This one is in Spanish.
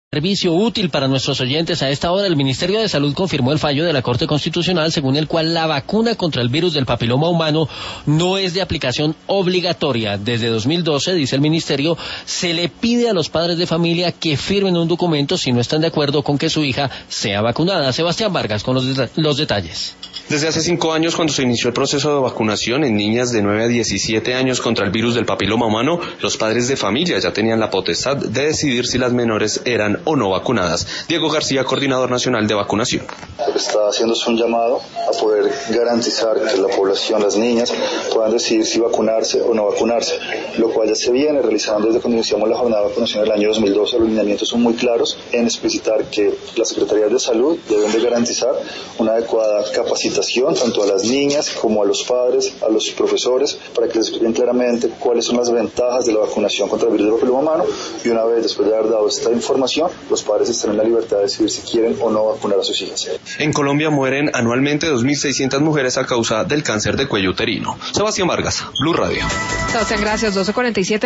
Servicio útil para nuestros oyentes. A esta hora el Ministerio de Salud confirmó el fallo de la Corte Constitucional según el cual la vacuna contra el virus del papiloma humano no es de aplicación obligatoria. Desde 2012, dice el Ministerio, se le pide a los padres de familia que firmen un documento si no están de acuerdo con que su hija sea vacunada. Sebastián Vargas con los detalles. Desde hace 5 años, cuando se inició el proceso de vacunación en niñas de 9 a 17 años contra el virus del papiloma humano, los padres de familia ya tenían la potestad de decidir si las menores eran o no vacunadas. Diego García, coordinador nacional de vacunación. Está haciéndose un llamado a poder garantizar que la población, las niñas, puedan decidir si vacunarse o no vacunarse, lo cual ya se viene realizando desde cuando iniciamos la jornada de vacunación en el año 2012. Los lineamientos son muy claros en explicitar que las secretarías de salud deben de garantizar una adecuada capacitación tanto a las niñas como a los padres, a los profesores, para que les expliquen claramente cuáles son las ventajas de la vacunación contra el virus del papiloma humano, y una vez después de haber dado esta información, los padres están en la libertad de decidir si quieren o no vacunar a sus hijas. En Colombia mueren anualmente 2.600 mujeres a causa del cáncer de cuello uterino. Sebastián Vargas, Blue Radio. Sebastián, gracias. 12:47.